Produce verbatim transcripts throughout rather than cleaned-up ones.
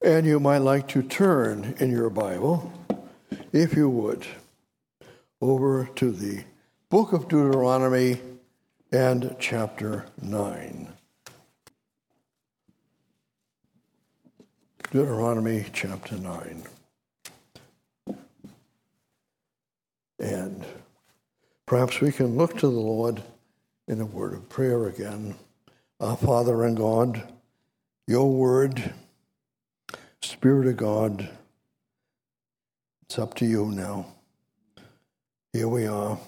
And you might like to turn in your Bible, if you would, over to the book of Deuteronomy and chapter nine. Deuteronomy chapter nine. And perhaps we can look to the Lord in a word of prayer again. Our Father and God, your word, Spirit of God, it's up to you now. Here we are.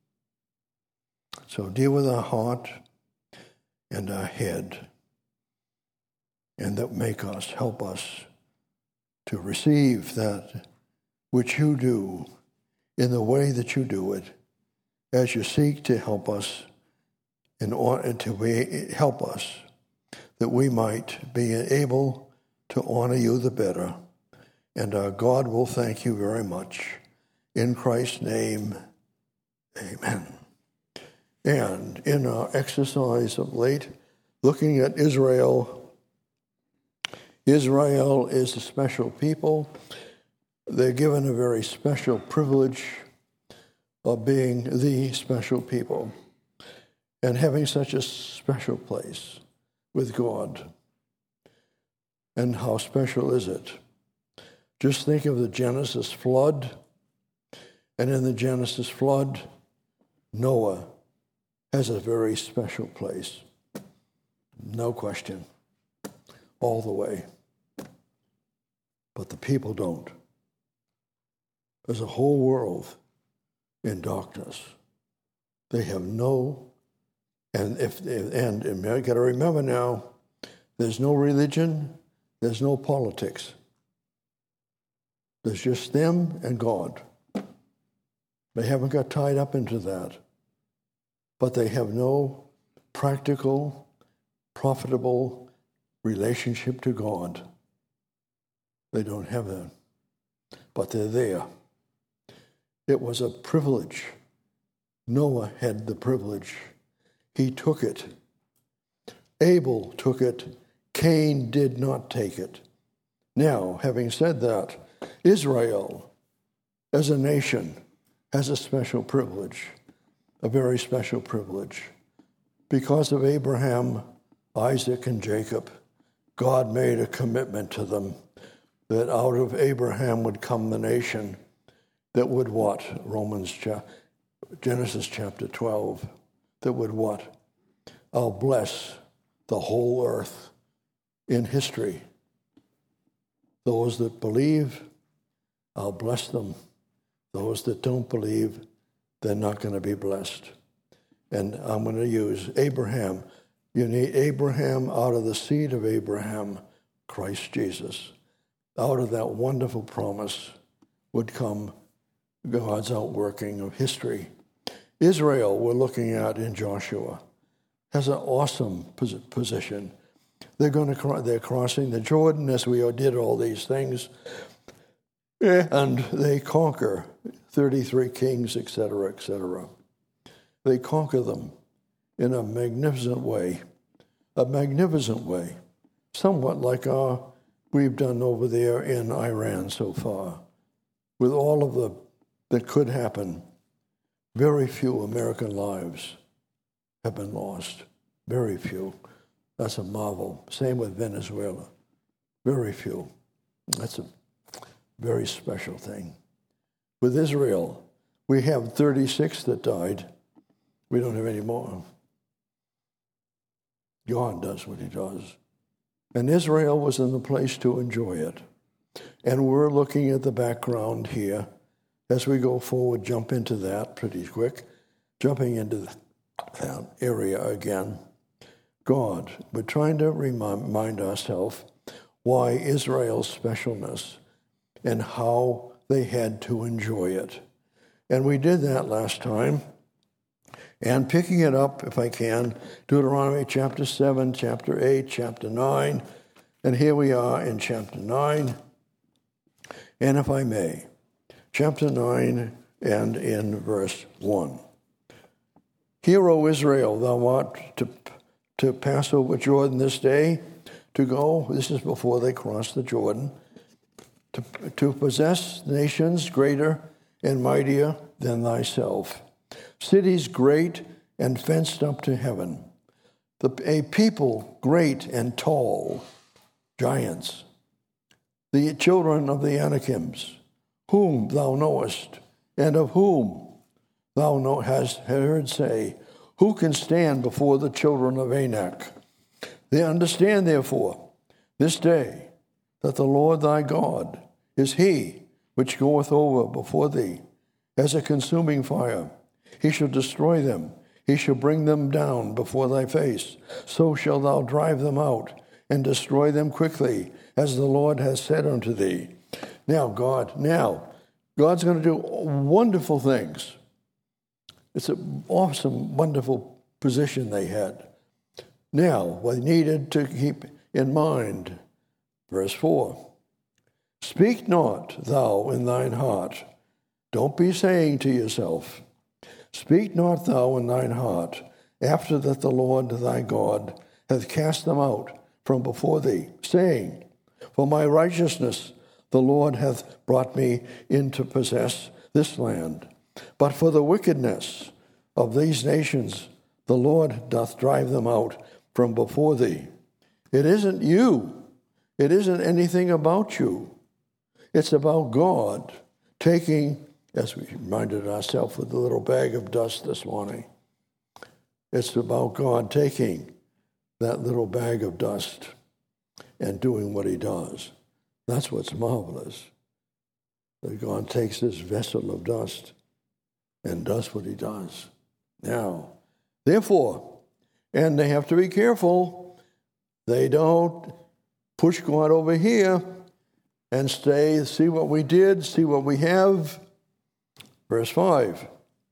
So deal with our heart and our head, and that make us, help us to receive that which you do in the way that you do it, as you seek to help us in order to be, help us that we might be able to honor you the better. And our God will thank you very much. In Christ's name, amen. And in our exercise of late, looking at Israel, Israel is a special people. They're given a very special privilege of being the special people and having such a special place with God. And how special is it? Just think of the Genesis flood, and in the Genesis flood, Noah has a very special place. No question. All the way. But the people don't. There's a whole world in darkness. They have no, and if and, and you got to remember now, there's no religion, there's no politics. There's just them and God. They haven't got tied up into that, but they have no practical, profitable relationship to God. They don't have that, but they're there. It was a privilege. Noah had the privilege. He took it. Abel took it. Cain did not take it. Now, having said that, Israel, as a nation, has a special privilege, a very special privilege. Because of Abraham, Isaac, and Jacob, God made a commitment to them that out of Abraham would come the nation that would what? Romans, Genesis chapter twelve, that would what? I'll bless the whole earth in history. Those that believe, I'll bless them. Those that don't believe, they're not going to be blessed. And I'm going to use Abraham. You need Abraham out of the seed of Abraham, Christ Jesus. Out of that wonderful promise would come God's outworking of history. Israel, we're looking at in Joshua, has an awesome position. They're going to they're crossing the Jordan as we did all these things, and they conquer thirty-three kings, et cetera, et cetera. They conquer them in a magnificent way, a magnificent way, somewhat like our we've done over there in Iran so far, with all of the that could happen. Very few American lives have been lost. Very few. That's a marvel. Same with Venezuela. Very few. That's a very special thing. With Israel, we have thirty-six that died. We don't have any more. God does what he does. And Israel was in the place to enjoy it. And we're looking at the background here as we go forward, jump into that pretty quick, jumping into that area again. God, we're trying to remind ourselves why Israel's specialness and how they had to enjoy it. And we did that last time. And picking it up, if I can, Deuteronomy chapter seven, chapter eight, chapter nine. And here we are in chapter nine. And if I may, chapter nine and in verse one. Hear, O Israel, thou art to, to pass over Jordan this day, to go, this is before they crossed the Jordan, to, to possess nations greater and mightier than thyself, cities great and fenced up to heaven, the, a people great and tall, giants, the children of the Anakims, whom thou knowest, and of whom thou know, hast heard say, who can stand before the children of Anak? They understand, therefore, this day that the Lord thy God is he which goeth over before thee as a consuming fire. He shall destroy them. He shall bring them down before thy face. So shalt thou drive them out and destroy them quickly, as the Lord has said unto thee. Now, God, now, God's going to do wonderful things. It's an awesome, wonderful position they had. Now, what they needed to keep in mind, verse four, speak not thou in thine heart. Don't be saying to yourself, speak not thou in thine heart, after that the Lord thy God hath cast them out from before thee, saying, for my righteousness the Lord hath brought me in to possess this land. But for the wickedness of these nations the Lord doth drive them out from before thee. It isn't you. It isn't anything about you. It's about God taking, as we reminded ourselves with the little bag of dust this morning, it's about God taking that little bag of dust and doing what he does. That's what's marvelous. That God takes this vessel of dust and does what he does. Now, therefore, and they have to be careful, they don't push God over here and stay, see what we did, see what we have. Verse five.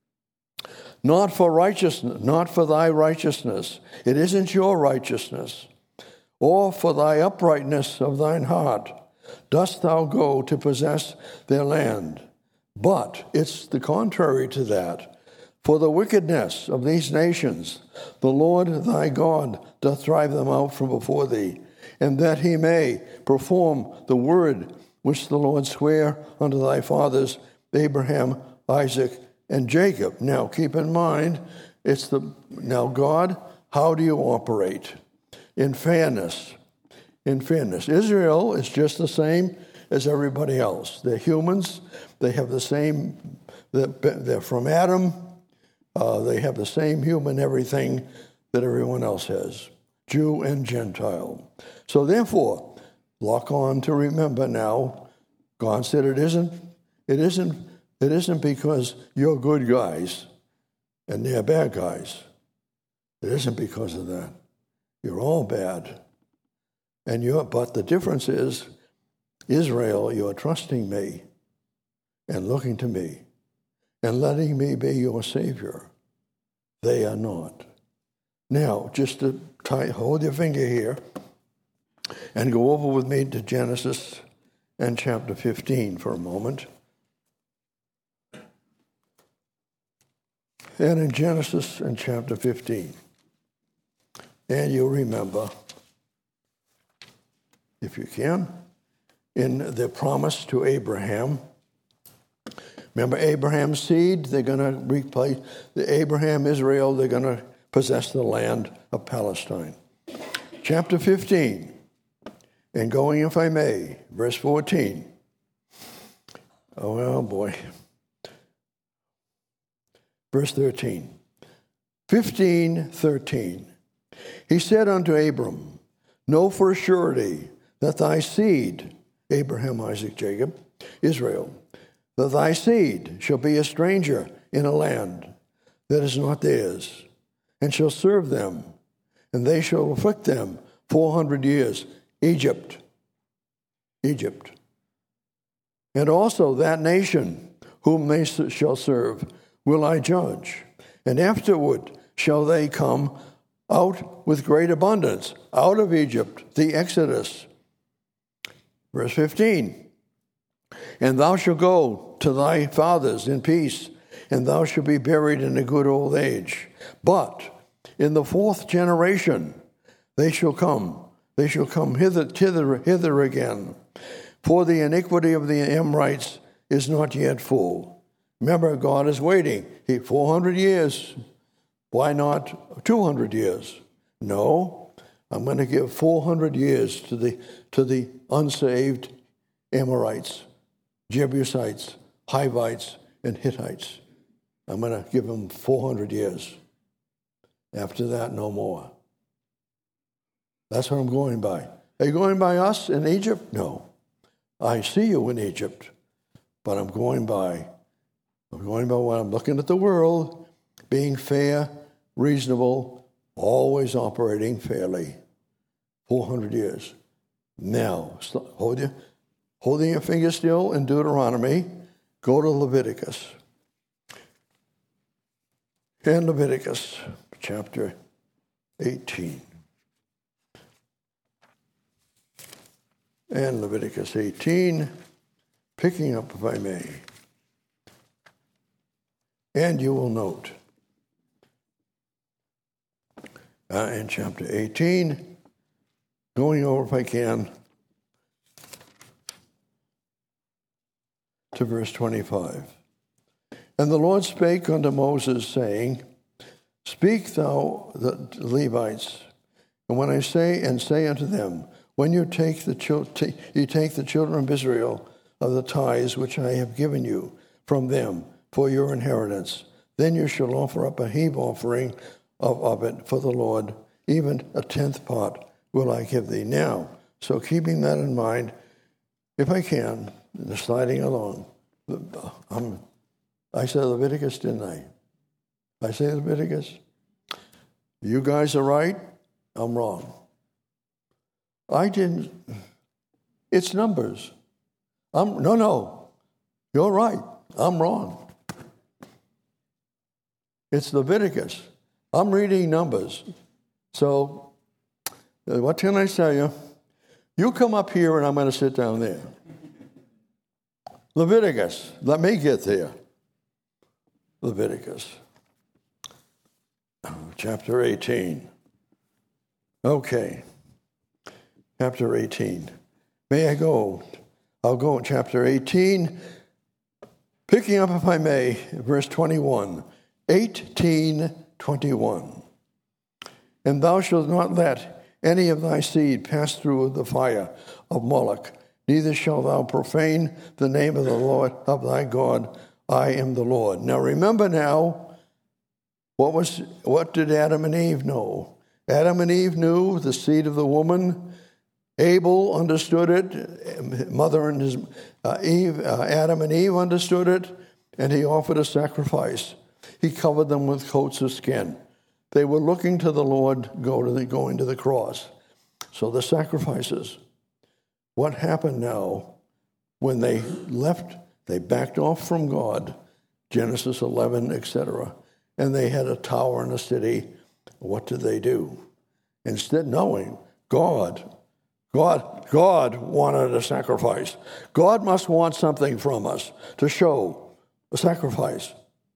Not for righteousness, not for thy righteousness. It isn't your righteousness. Or for thy uprightness of thine heart dost thou go to possess their land. But it's the contrary to that. For the wickedness of these nations, the Lord thy God doth drive them out from before thee, and that he may perform the word which the Lord sware unto thy fathers, Abraham, Isaac, and Jacob. Now keep in mind, it's the, now God, how do you operate? In fairness. In fairness. Israel is just the same as everybody else. They're humans. They have the same, they're from Adam. Uh, they have the same human everything that everyone else has, Jew and Gentile. So therefore, lock on to remember now, God said it isn't, it isn't, it isn't because you're good guys and they're bad guys. It isn't because of that. You're all bad. And you're, but the difference is, Israel, you're trusting me and looking to me and letting me be your Savior. They are not. Now, just to tie, hold your finger here and go over with me to Genesis and chapter fifteen for a moment. And in Genesis and chapter fifteen, and you'll remember, if you can, in the promise to Abraham. Remember Abraham's seed? They're going to replace the Abraham, Israel, they're going to possess the land of Palestine. Chapter fifteen, and going, if I may, verse fourteen. Oh, well, boy. Verse thirteen. fifteen, thirteen. He said unto Abram, know for a surety that thy seed, Abraham, Isaac, Jacob, Israel, that thy seed shall be a stranger in a land that is not theirs, and shall serve them, and they shall afflict them four hundred years. Egypt. Egypt. And also that nation whom they shall serve will I judge, and afterward shall they come out with great abundance, out of Egypt, the Exodus. Verse fifteen. And thou shalt go to thy fathers in peace, and thou shalt be buried in a good old age. But in the fourth generation they shall come, they shall come hither, hither, hither again. For the iniquity of the Amorites is not yet full. Remember, God is waiting. He, four hundred years. Why not two hundred years? No, I'm going to give four hundred years to the, to the unsaved Amorites, Jebusites, Hivites, and Hittites. I'm going to give them four hundred years. After that, no more. That's what I'm going by. Are you going by us in Egypt? No. I see you in Egypt, but I'm going by. I'm going by what I'm looking at the world, being fair, reasonable, always operating fairly. four hundred years. Now, hold your, holding your finger still in Deuteronomy, go to Leviticus. And Leviticus chapter eighteen. And Leviticus eighteen, picking up, if I may. And you will note, uh, in chapter eighteen, going over, if I can, to verse twenty-five. And the Lord spake unto Moses, saying, Speak thou the Levites, and when I say, and say unto them, when you take the chil- t- you take the children of Israel of the tithes which I have given you from them for your inheritance, then you shall offer up a heave offering of, of it for the Lord, even a tenth part will I give thee. Now, so keeping that in mind, if I can, sliding along, I'm, I said Leviticus, didn't I? I say Leviticus? You guys are right, I'm wrong. I didn't, it's Numbers. I'm, no, no, you're right, I'm wrong. It's Leviticus. I'm reading Numbers. So, what can I tell you? You come up here and I'm going to sit down there. Leviticus, let me get there. Leviticus, chapter eighteen. Okay, chapter eighteen. May I go? I'll go in chapter eighteen, picking up, if I may, verse twenty-one. eighteen twenty-one. And thou shalt not let any of thy seed pass through the fire of Moloch, neither shalt thou profane the name of the Lord of thy God. I am the Lord. Now remember now, what was what did Adam and Eve know? Adam and Eve knew the seed of the woman. Abel understood it. Mother and his uh, Eve, uh, Adam and Eve understood it, and he offered a sacrifice. He covered them with coats of skin. They were looking to the Lord go to the, going to the cross. So the sacrifices. What happened now when they left? They backed off from God, Genesis eleven, et cetera, and they had a tower in a city. What did they do? Instead, knowing God, God, God wanted a sacrifice. God must want something from us to show a sacrifice.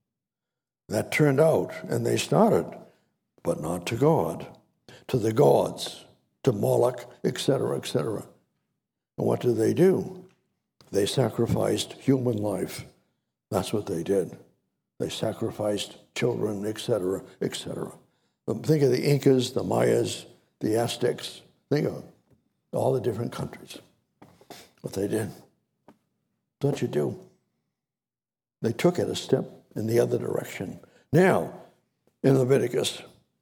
That turned out, and they started, but not to God, to the gods, to Moloch, et cetera, et cetera. And what did they do? They sacrificed human life. That's what they did. They sacrificed children, et cetera, et cetera. Think of the Incas, the Mayas, the Aztecs. Think of all the different countries. What they did. Don't you do? They took it a step in the other direction. Now, in Leviticus,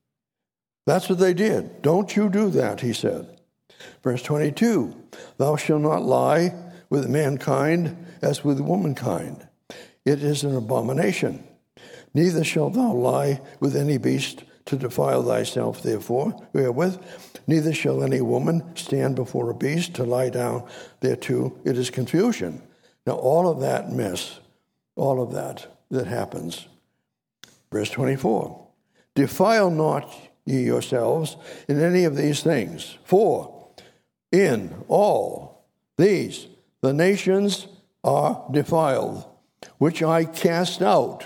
that's what they did. Don't you do that, he said. Verse twenty-two, thou shalt not lie with mankind as with womankind. It is an abomination. Neither shalt thou lie with any beast to defile thyself therefore wherewith. Neither shall any woman stand before a beast to lie down thereto. It is confusion. Now all of that mess, all of that that happens. Verse twenty-four, defile not ye yourselves in any of these things, for in all these the nations are defiled, which I cast out.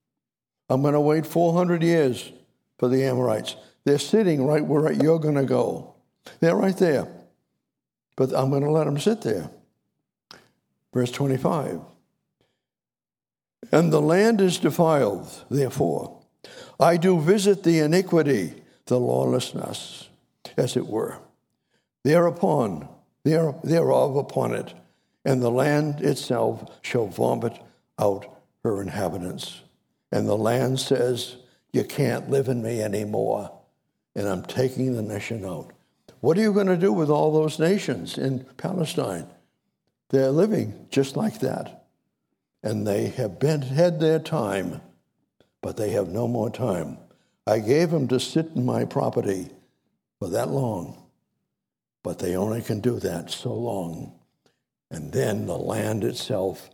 I'm going to wait four hundred years for the Amorites. They're sitting right where you're going to go. They're right there. But I'm going to let them sit there. Verse twenty-five. And the land is defiled, therefore. I do visit the iniquity, the lawlessness, as it were, thereupon, there, thereof upon it, and the land itself shall vomit out her inhabitants. And the land says, you can't live in me anymore, and I'm taking the nation out. What are you going to do with all those nations in Palestine? They're living just like that. And they have been, had their time, but they have no more time. I gave them to sit in my property for that long, but they only can do that so long. And then the land itself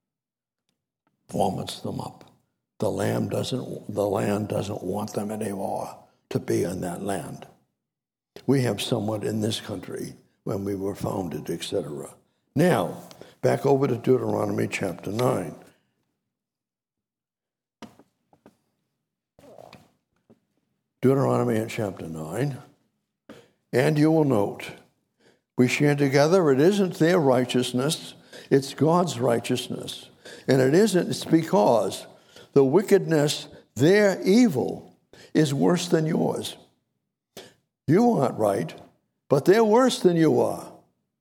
vomits them up. The land doesn't, the land doesn't want them anymore to be in that land. We have somewhat in this country when we were founded, et cetera. Now, back over to Deuteronomy chapter nine. Deuteronomy in chapter nine. And you will note, we share together, it isn't their righteousness, it's God's righteousness. And it isn't, it's because the wickedness, their evil, is worse than yours. You aren't right, but they're worse than you are.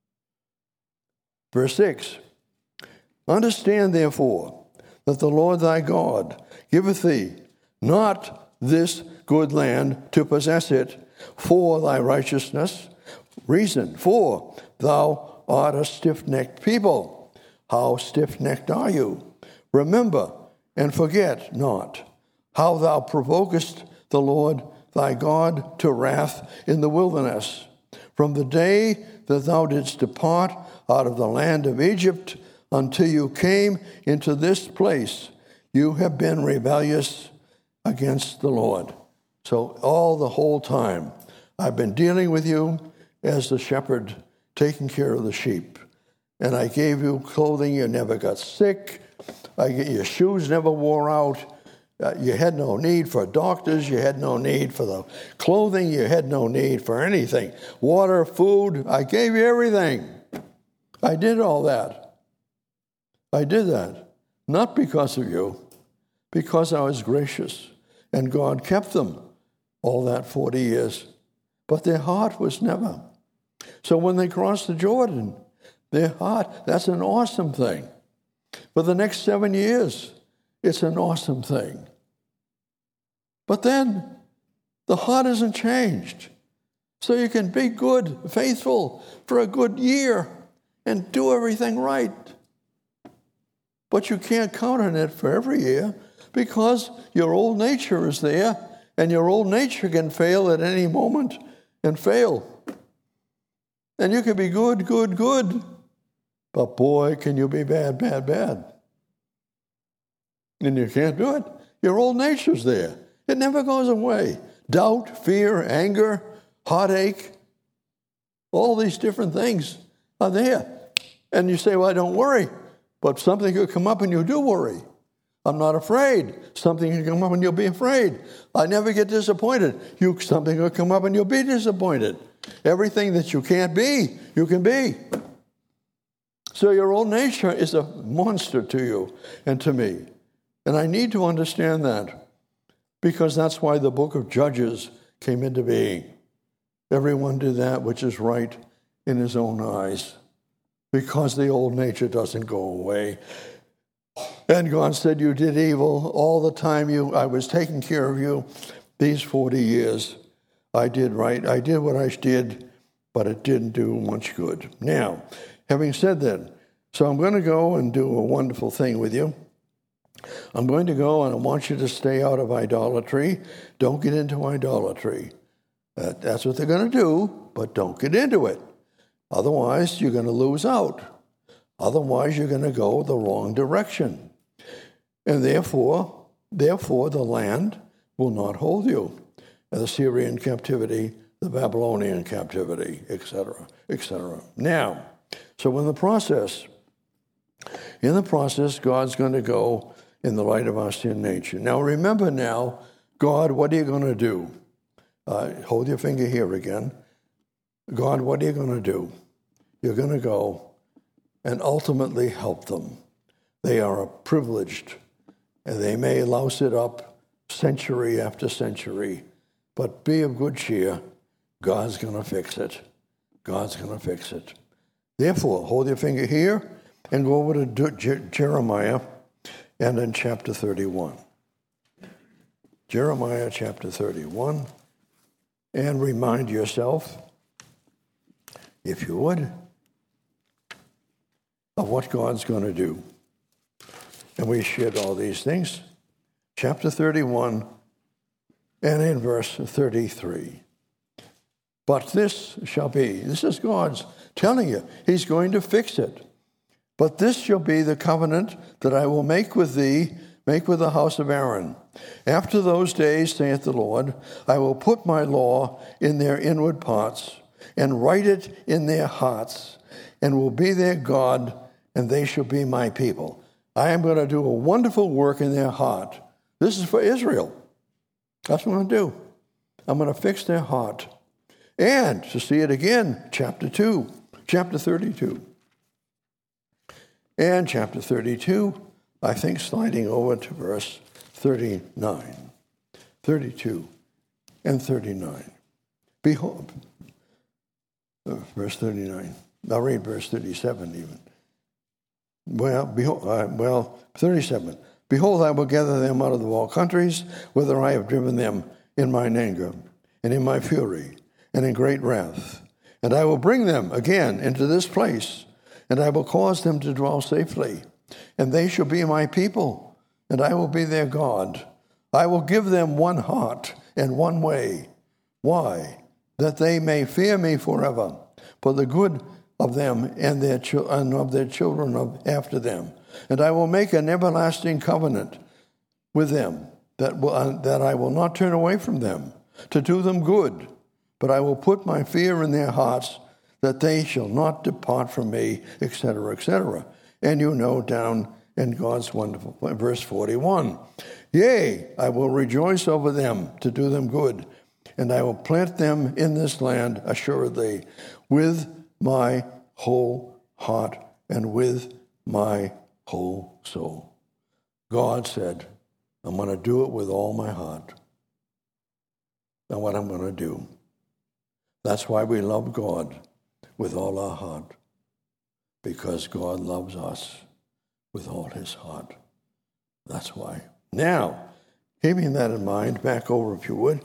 Verse six, understand therefore that the Lord thy God giveth thee not this good land to possess it for thy righteousness. Reason, for thou art a stiff-necked people. How stiff-necked are you? Remember and forget not how thou provokest the Lord thy God to wrath in the wilderness, from the day that thou didst depart out of the land of Egypt until you came into this place. You have been rebellious against the Lord. So all the whole time, I've been dealing with you as the shepherd taking care of the sheep. And I gave you clothing, you never got sick. I, your shoes never wore out. Uh, you had no need for doctors. You had no need for the clothing. You had no need for anything. Water, food, I gave you everything. I did all that. I did that. Not because of you, because I was gracious. And God kept them all that forty years. But their heart was never. So when they crossed the Jordan, their heart, that's an awesome thing. For the next seven years, it's an awesome thing. But then the heart isn't changed. So you can be good, faithful for a good year and do everything right. But you can't count on it for every year because your old nature is there, and your old nature can fail at any moment and fail. And you can be good, good, good, but boy, can you be bad, bad, bad. And you can't do it. Your old nature's there. It never goes away. Doubt, fear, anger, heartache, all these different things are there. And you say, well, don't worry. But something could come up and you do worry. I'm not afraid. Something can come up and you'll be afraid. I never get disappointed. You, something will come up and you'll be disappointed. Everything that you can't be, you can be. So your old nature is a monster to you and to me. And I need to understand that because that's why the book of Judges came into being. Everyone did that which is right in his own eyes because the old nature doesn't go away. And God said, you did evil all the time you I was taking care of you these forty years. I did right. I did what I did, but it didn't do much good. Now, having said that, so I'm going to go and do a wonderful thing with you. I'm going to go and I want you to stay out of idolatry. Don't get into idolatry. Uh, that's what they're going to do, but don't get into it. Otherwise, you're going to lose out. Otherwise, you're going to go the wrong direction. And therefore, therefore, the land will not hold you. The Syrian captivity, the Babylonian captivity, et cetera, et cetera. Now, so in the process, in the process, God's going to go in the light of our sin nature. Now, remember now, God, what are you going to do? Uh, hold your finger here again. God, what are you going to do? You're going to go and ultimately help them. They are privileged, and they may louse it up century after century, but be of good cheer. God's going to fix it. God's going to fix it. Therefore, hold your finger here and go over to Jeremiah and in chapter thirty-one. Jeremiah chapter thirty-one, and remind yourself, if you would, of what God's going to do. And we shared all these things. Chapter thirty-one, and in verse thirty-three. But this shall be, this is God's telling you, he's going to fix it. But this shall be the covenant that I will make with thee, make with the house of Aaron. After those days, saith the Lord, I will put my law in their inward parts, and write it in their hearts, and will be their God, and they shall be my people. I am going to do a wonderful work in their heart. This is for Israel. That's what I'm going to do. I'm going to fix their heart. And to see it again, chapter two, chapter thirty-two. And chapter thirty-two, I think sliding over to verse thirty-nine. thirty-two and thirty-nine. Behold, uh, verse thirty-nine. I'll read verse thirty-seven even. Well, behold, uh, well, thirty-seven. Behold, I will gather them out of all countries, whither I have driven them in mine anger, and in my fury, and in great wrath. And I will bring them again into this place, and I will cause them to dwell safely. And they shall be my people, and I will be their God. I will give them one heart and one way. Why? That they may fear me forever, for the good of them and their ch- and of their children of after them. And I will make an everlasting covenant with them, that will, uh, that I will not turn away from them, to do them good. But I will put my fear in their hearts, that they shall not depart from me, et cetera, et cetera. And you know down in God's wonderful, verse forty-one, yea, I will rejoice over them to do them good, and I will plant them in this land assuredly with my whole heart and with my whole soul. God said, I'm going to do it with all my heart. Now what I'm going to do. That's why we love God with all our heart, because God loves us with all his heart. That's why. Now, keeping that in mind, back over if you would,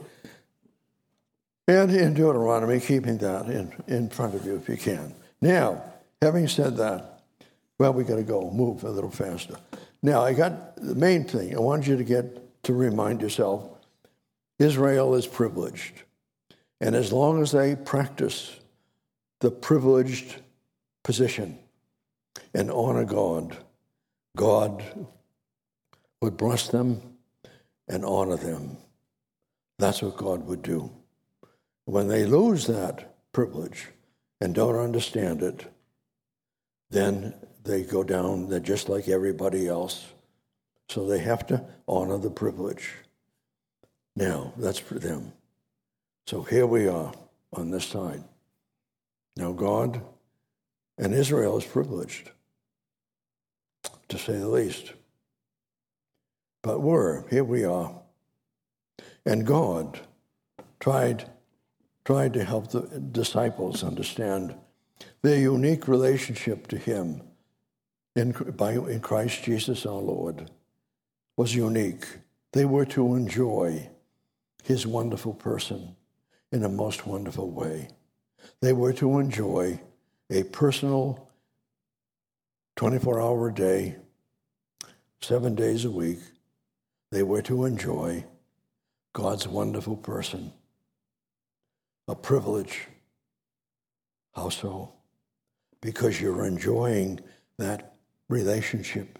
and in Deuteronomy, keeping that in, in front of you if you can. Now, having said that, well, we got to go, move a little faster. Now, I got the main thing. I want you to get to remind yourself, Israel is privileged. And as long as they practice the privileged position and honor God, God would bless them and honor them. That's what God would do. When they lose that privilege and don't understand it, then they go down, they're just like everybody else. So they have to honor the privilege. Now, that's for them. So here we are on this side. Now God and Israel is privileged, to say the least. But we're, here we are. And God tried, tried to help the disciples understand their unique relationship to him in, by, in Christ Jesus our Lord was unique. They were to enjoy his wonderful person in a most wonderful way. They were to enjoy a personal twenty-four hour a day, seven days a week. They were to enjoy God's wonderful person, a privilege. How so? Because you're enjoying that relationship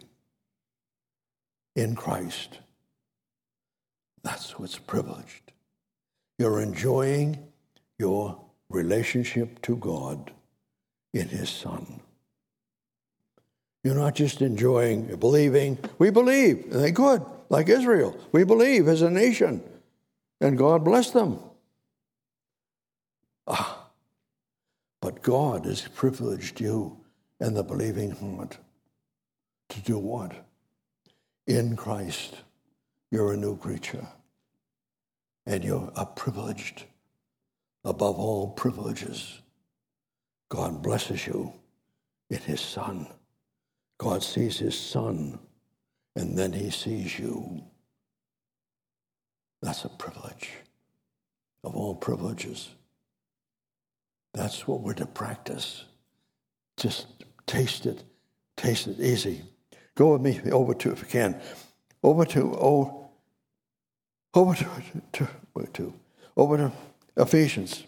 in Christ. That's what's privileged. You're enjoying your relationship to God in his Son. You're not just enjoying, believing. We believe, and they could, like Israel. We believe as a nation, and God bless them. Ah, God has privileged you and the believing heart to do what? In Christ, you're a new creature. And you are privileged above all privileges. God blesses you in his Son. God sees his Son, and then he sees you. That's a privilege of all privileges. That's what we're to practice. Just taste it. Taste it easy. Go with me over to, if you can, over to, oh, over to, to, to over to Ephesians.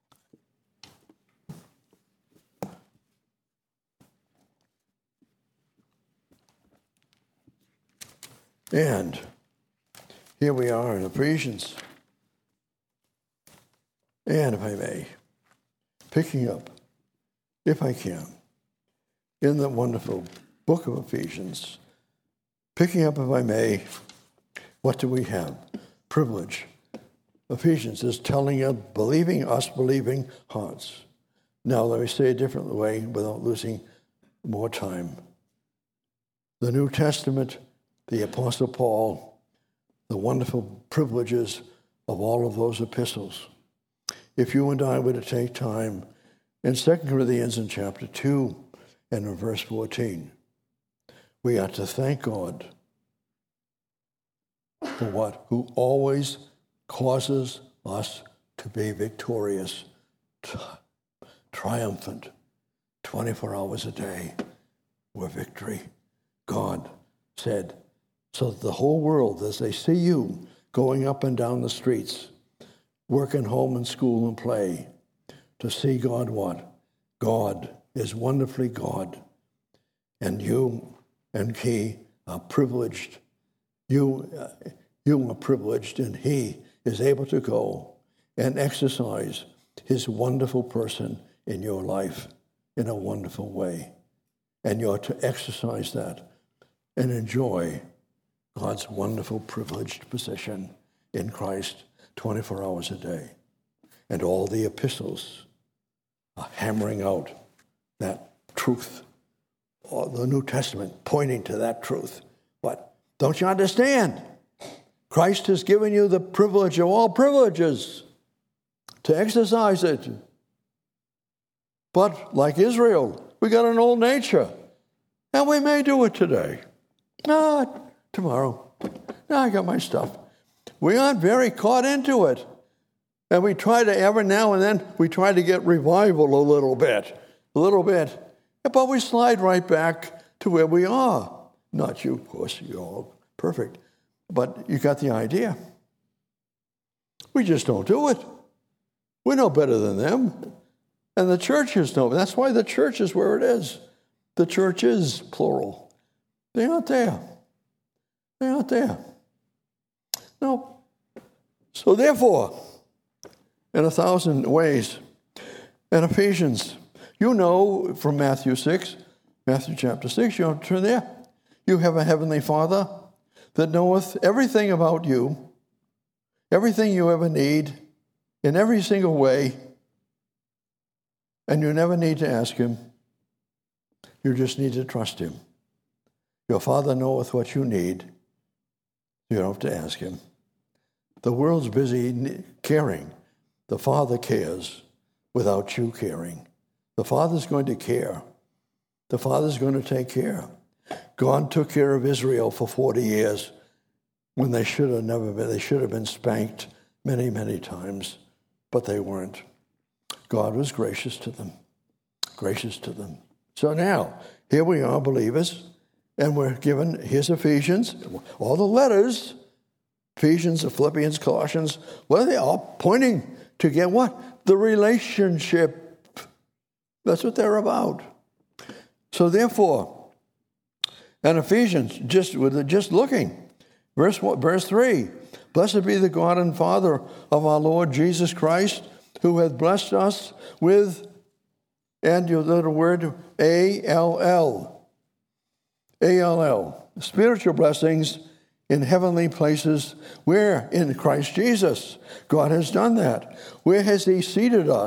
And here we are in Ephesians. And if I may, picking up, if I can, in the wonderful book of Ephesians, picking up, if I may, what do we have? Privilege. Ephesians is telling us, believing, us believing hearts. Now, let me say a different way without losing more time. The New Testament, the Apostle Paul, the wonderful privileges of all of those epistles. If you and I were to take time in Second Corinthians in chapter two and in verse fourteen, we are to thank God for what? Who always causes us to be victorious, tri- triumphant, twenty-four hours a day, with victory. God said, so that the whole world, as they see you going up and down the streets, working home and school and play, to see God what? God is wonderfully God. And you and he are privileged. You, uh, you are privileged, and he is able to go and exercise his wonderful person in your life in a wonderful way. And you're to exercise that and enjoy God's wonderful privileged position in Christ twenty-four hours a day. And all the epistles are hammering out that truth, or the New Testament pointing to that truth. What? Don't you understand? Christ has given you the privilege of all privileges to exercise it. But like Israel, we got an old nature, and we may do it today. Ah, tomorrow. Now I got my stuff. We aren't very caught into it. And we try to, every now and then, we try to get revival a little bit, a little bit. But we slide right back to where we are. Not you, of course, you're all perfect. But you got the idea. We just don't do it. We're no better than them. And the churches know. That's why the church is where it is. The church is plural. They aren't there. They aren't there. No. So therefore, in a thousand ways, in Ephesians, you know from Matthew six, Matthew chapter six, you don't turn there. You have a heavenly Father that knoweth everything about you, everything you ever need, in every single way, and you never need to ask him. You just need to trust him. Your Father knoweth what you need. You don't have to ask him. The world's busy caring. The Father cares without you caring. The Father's going to care. The Father's going to take care. God took care of Israel for forty years when they should have never been. They should have been spanked many, many times, but they weren't. God was gracious to them. Gracious to them. So now, here we are, believers, and we're given, here's Ephesians, all the letters, Ephesians, Philippians, Colossians, what are they all pointing to get what? The relationship. That's what they're about. So therefore, and Ephesians, just with just looking, verse one, verse three, blessed be the God and Father of our Lord Jesus Christ, who hath blessed us with, and your little word, A L L. A L L, spiritual blessings in heavenly places. Where? In Christ Jesus. God has done that. Where has he seated us?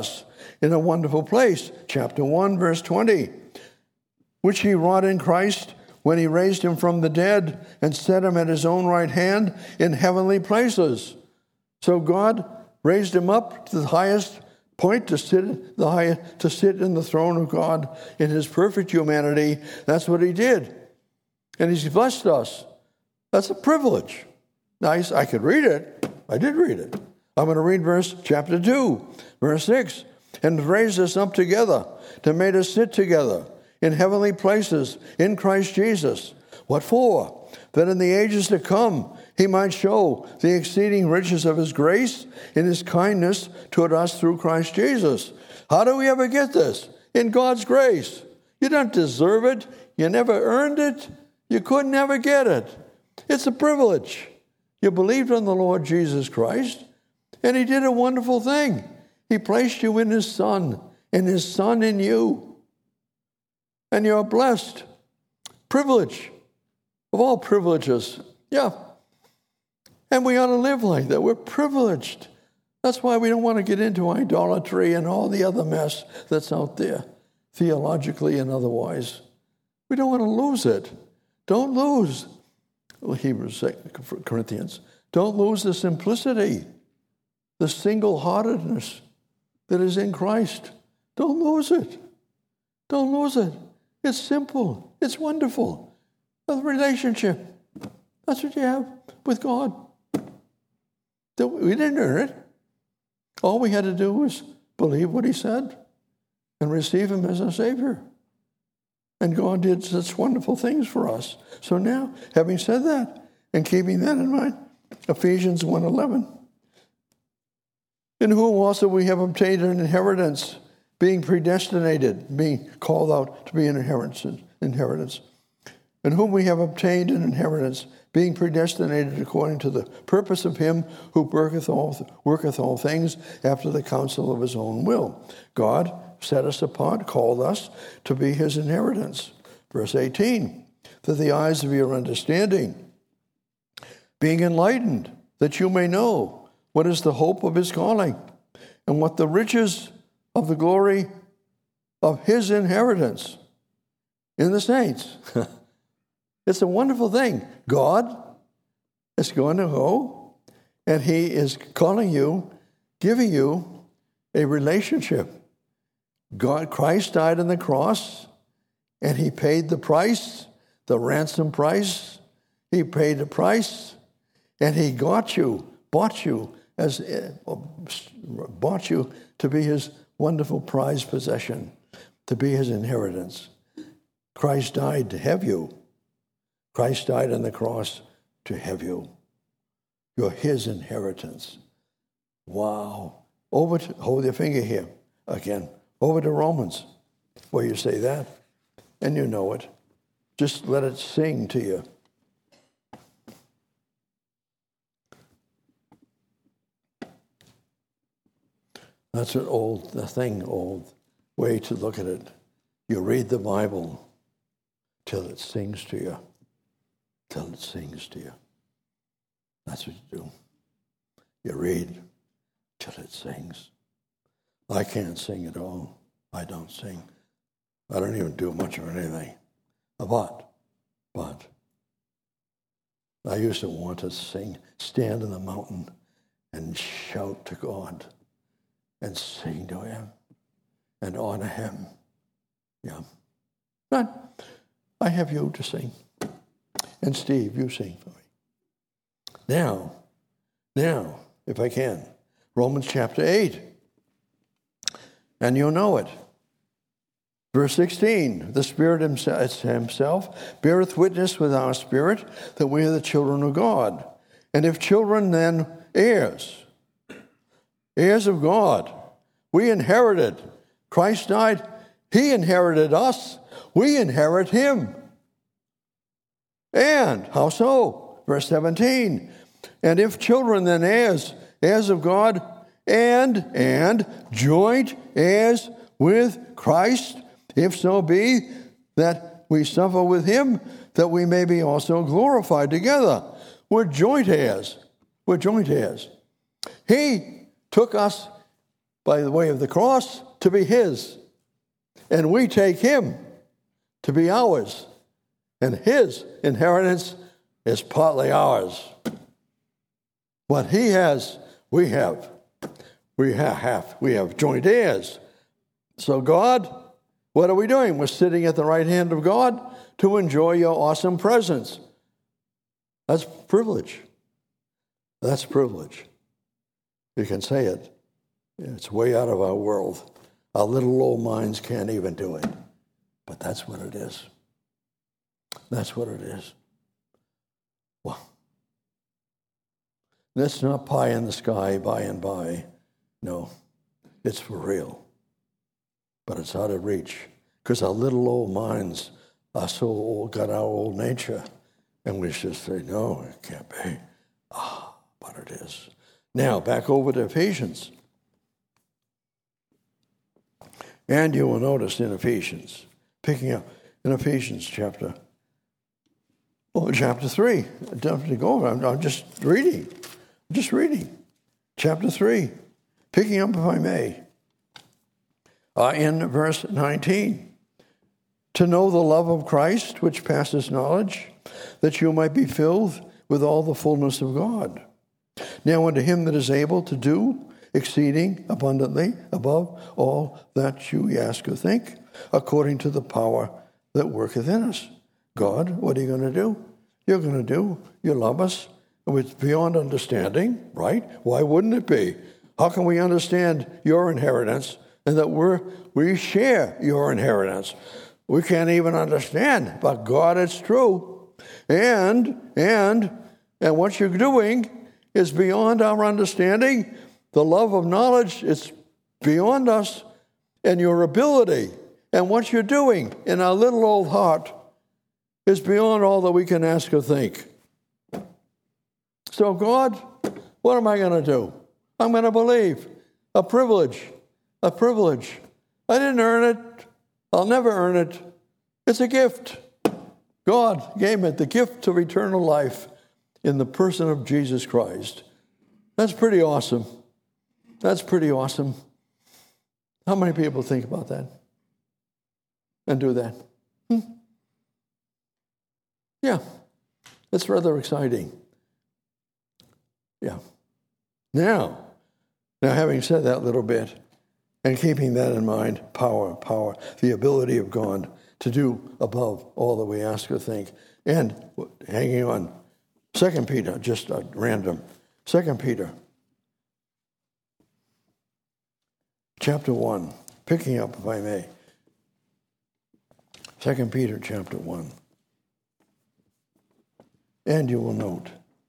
in a wonderful place. Chapter one, verse twenty, which he wrought in Christ when he raised him from the dead and set him at his own right hand in heavenly places. So God raised him up to the highest point to sit the high, to sit in the throne of God in his perfect humanity. That's what he did. And he's blessed us. That's a privilege. Nice. I could read it. I did read it. I'm going to read verse chapter two, verse six. And raised us up together, to make us sit together in heavenly places in Christ Jesus. What for? That in the ages to come he might show the exceeding riches of his grace in his kindness toward us through Christ Jesus. How do we ever get this? In God's grace. You don't deserve it. You never earned it. You could never get it. It's a privilege. You believed on the Lord Jesus Christ, and he did a wonderful thing. He placed you in his Son, and his Son in you. And you're blessed. Privilege. Of all privileges. Yeah. And we ought to live like that. We're privileged. That's why we don't want to get into idolatry and all the other mess that's out there, theologically and otherwise. We don't want to lose it. Don't lose, well, Hebrews, Corinthians, don't lose the simplicity, the single-heartedness that is in Christ. Don't lose it. Don't lose it. It's simple. It's wonderful. A relationship. That's what you have with God. We didn't earn it. All we had to do was believe what he said and receive him as our Savior. And God did such wonderful things for us. So now, having said that, and keeping that in mind, Ephesians one eleven, in whom also we have obtained an inheritance, being predestinated, being called out to be an inheritance, inheritance, in whom we have obtained an inheritance, being predestinated according to the purpose of him who worketh all, worketh all things after the counsel of his own will. God set us apart, called us to be his inheritance. Verse eighteen, that the eyes of your understanding, being enlightened, that you may know what is the hope of his calling, and what the riches of the glory of his inheritance in the saints. It's a wonderful thing. God is going to go, and he is calling you, giving you a relationship. God, Christ died on the cross, and he paid the price, the ransom price. He paid the price, and he got you, bought you, as bought you to be his wonderful prized possession, to be his inheritance. Christ died to have you. Christ died on the cross to have you. You're his inheritance. Wow. Over to, hold your finger here again. Over to Romans, where you say that, and you know it. Just let it sing to you. That's an old, the thing, old way to look at it. You read the Bible till it sings to you. Till it sings to you. That's what you do. You read till it sings. I can't sing at all. I don't sing. I don't even do much of anything. But, but, I used to want to sing, stand in the mountain and shout to God and sing to him and honor him. Yeah. But I have you to sing. And Steve, you sing for me. Now, now, if I can, Romans chapter eight. And you'll know it. Verse sixteen, the Spirit himself beareth witness with our spirit that we are the children of God. And if children, then heirs. Heirs of God. We inherited. Christ died. He inherited us. We inherit him. And how so? Verse seventeen. And if children, then heirs, heirs of God, and, and joint heirs with Christ, if so be that we suffer with him, that we may be also glorified together. We're joint heirs. We're joint heirs. He took us by the way of the cross to be his, and we take him to be ours, and his inheritance is partly ours. What he has, we have. We have, we have joint heirs. So God, what are we doing? We're sitting at the right hand of God to enjoy your awesome presence. That's privilege. That's privilege. You can say it. It's way out of our world. Our little old minds can't even do it. But that's what it is. That's what it is. Well, that's not pie in the sky by and by. No, it's for real. But it's out of reach because our little old minds are so old, got our old nature. And we just say, no, it can't be. Ah, but it is. Now, back over to Ephesians. And you will notice in Ephesians, picking up in Ephesians chapter, oh, chapter three. I don't have to go. I'm, I'm just reading. I'm just reading. Chapter three. Picking up, if I may, uh, in verse nineteen. To know the love of Christ, which passes knowledge, that you might be filled with all the fullness of God. Now unto him that is able to do exceeding abundantly above all that you ask or think, according to the power that worketh in us. God, what are you going to do? You're going to do. You love us. It's beyond understanding, right? Why wouldn't it be? How can we understand your inheritance and that we're, we share your inheritance? We can't even understand, but God, it's true. And, and, and what you're doing is beyond our understanding. The love of knowledge is beyond us, and your ability and what you're doing in our little old heart is beyond all that we can ask or think. So God, what am I going to do? I'm going to believe. A privilege. A privilege. I didn't earn it. I'll never earn it. It's a gift. God gave it, the gift of eternal life in the person of Jesus Christ. That's pretty awesome. That's pretty awesome. How many people think about that and do that? Hmm? Yeah, it's rather exciting. Yeah. Now, now having said that little bit and keeping that in mind, power, power, the ability of God to do above all that we ask or think. And hanging on, Second Peter, just a random, Second Peter, chapter one, picking up, if I may. Second Peter, chapter one. And you will note,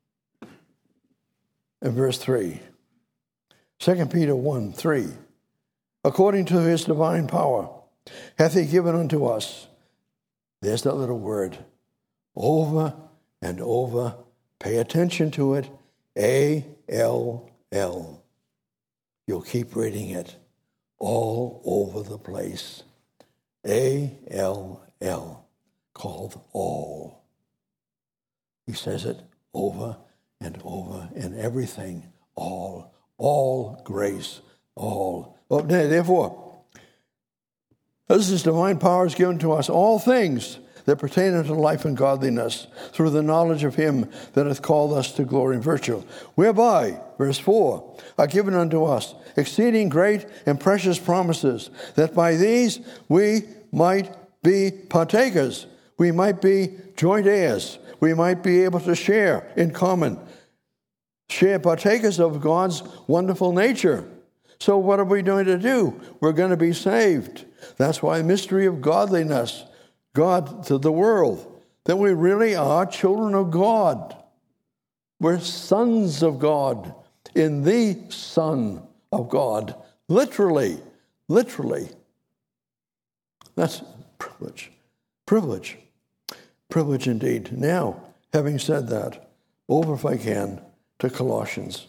in verse three, Second Peter one, three, according to his divine power, hath he given unto us, there's that little word, over and over, pay attention to it, A L L. You'll keep reading it all over the place. A L L, called all. He says it over and over in everything, all, all grace, all. Oh, therefore, as his divine power is given to us all things that pertain unto life and godliness, through the knowledge of him that hath called us to glory and virtue, whereby, verse four, are given unto us exceeding great and precious promises, that by these we might be partakers, we might be joint heirs, we might be able to share in common, share partakers of God's wonderful nature. So what are we going to do? We're going to be saved. That's why mystery of godliness, God to the world, that we really are children of God. We're sons of God in the Son of God. Literally, literally. That's privilege. Privilege. Privilege indeed. Now, having said that, over if I can to Colossians.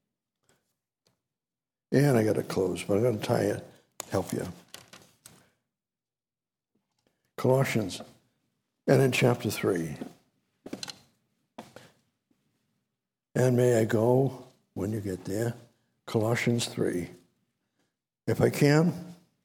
And I got to close, but I'm going to tie it, help you. Colossians, and in chapter three. And may I go, when you get there, Colossians three. If I can,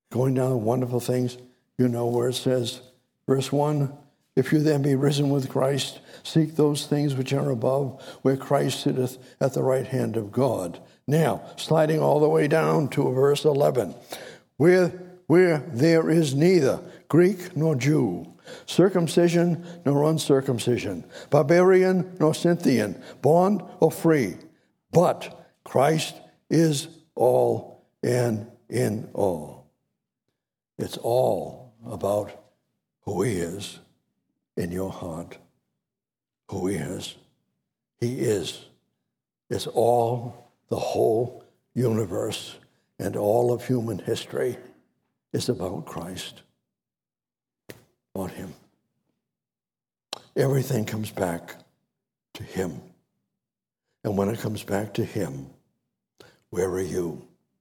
Going down to wonderful things, you know where it says, verse one, if you then be risen with Christ, seek those things which are above, where Christ sitteth at the right hand of God. Now, sliding all the way down to verse eleven, where, where there is neither Greek nor Jew, circumcision nor uncircumcision, barbarian nor Scythian, bond or free, but Christ is all and in all. It's all about who he is in your heart, who he is. He is. It's all, the whole universe and all of human history is about Christ, on him. Everything comes back to him. And when it comes back to him, where are you?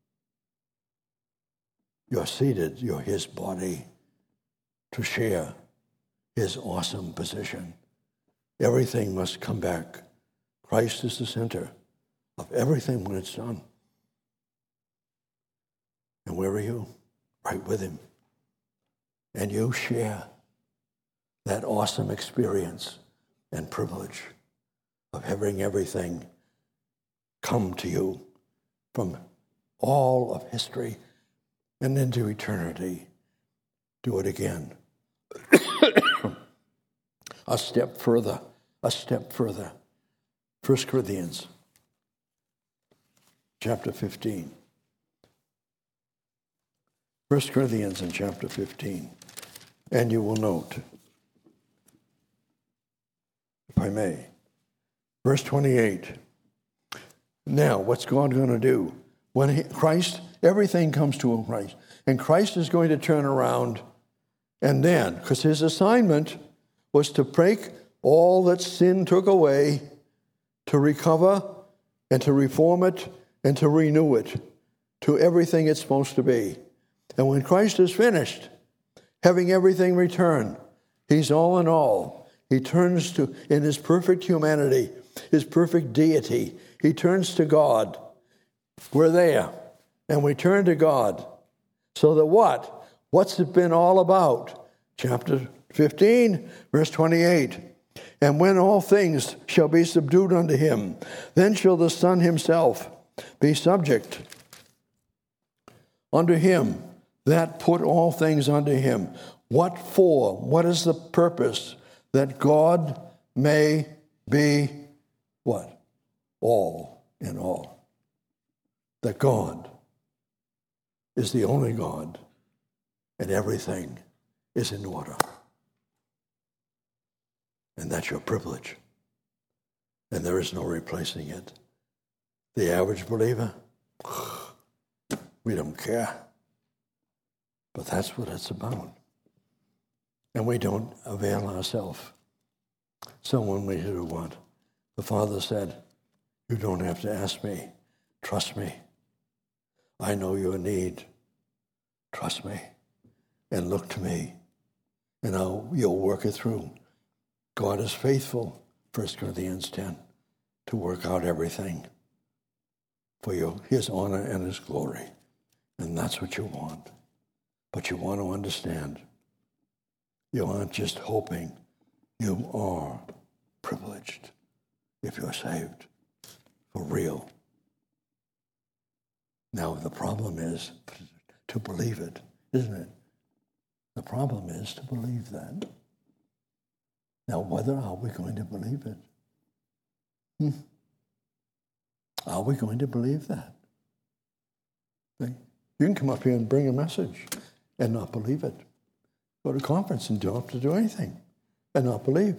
You're seated, you're his body to share his awesome position. Everything must come back. Christ is the center of everything when it's done. And where are you? Right with him. And you share that awesome experience and privilege of having everything come to you from all of history and into eternity. Do it again. A step further, a step further. First Corinthians chapter fifteen. First Corinthians in chapter fifteen. And you will note, if I may, verse twenty-eight. Now, what's God going to do? When he, Christ, everything comes to Christ. And Christ is going to turn around and then, because his assignment was to break all that sin took away, to recover and to reform it and to renew it to everything it's supposed to be. And when Christ is finished, having everything return, he's all in all. He turns to, in his perfect humanity, his perfect deity, he turns to God. We're there, and we turn to God. So that what? What's it been all about? Chapter fifteen, verse twenty-eight. And when all things shall be subdued unto him, then shall the Son himself be subject unto him that put all things unto him. What for? What is the purpose? That God may be what? All in all. That God is the only God and everything is in order. And that's your privilege. And there is no replacing it. The average believer, we don't care. But that's what it's about. And we don't avail ourselves. So when we do what? The Father said, you don't have to ask me. Trust me. I know your need. Trust me. And look to me. And I'll, you'll work it through. God is faithful, First Corinthians ten, to work out everything for you, his honor and his glory. And that's what you want. But you want to understand, you aren't just hoping, you are privileged if you're saved, for real. Now, the problem is to believe it, isn't it? The problem is to believe that. Now, whether are we going to believe it? Hmm. Are we going to believe that? See? You can come up here and bring a message and not believe it. Go to a conference and don't have to do anything and not believe.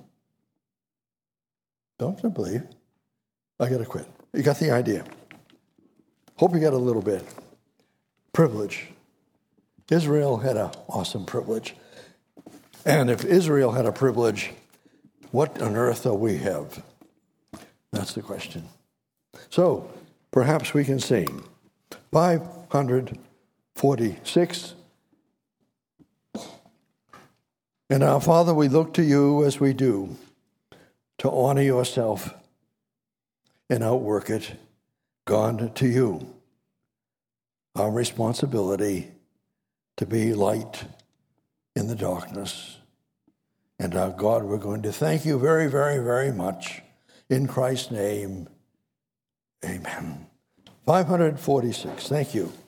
Don't have to believe. I got to quit. You got the idea. Hope you got a little bit. Privilege. Israel had an awesome privilege. And if Israel had a privilege, what on earth do we have? That's the question. So, perhaps we can sing five hundred forty-six. And our Father, we look to you as we do to honor yourself and outwork it. God, to you, our responsibility to be light in the darkness. And our God, we're going to thank you very, very, very much. In Christ's name, amen. five forty-six. Thank you.